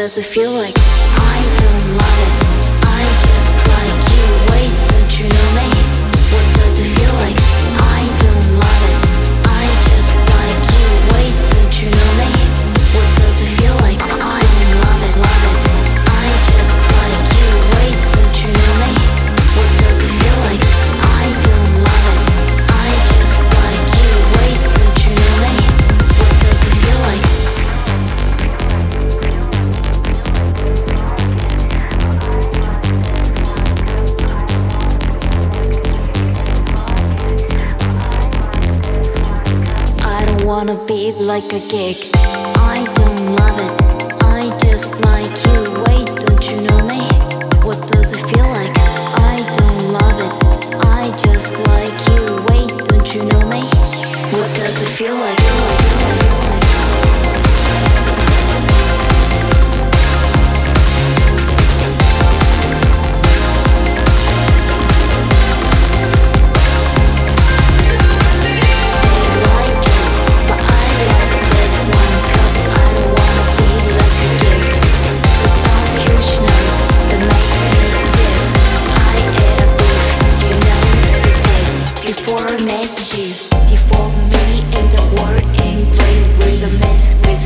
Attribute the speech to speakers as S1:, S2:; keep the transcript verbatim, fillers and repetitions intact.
S1: does it feel like? I don't love it, I just like you. Wait, don't you know me? What does it feel like? I don't love it, I just like you. Wait, don't you know me? What does it feel like? I don't love it, love it, I just like you. Wait, don't you know me? What does it feel like? I don't love it, I just like you. Wait, don't you know me? What does it feel like? Wanna beat like a gig. I don't love it, I just like you. Wait, don't you know me? What does it feel like? I don't love it, I just like you. Wait, don't you know me? What does it feel like? Before I met you, before me and the world engraved with a mess with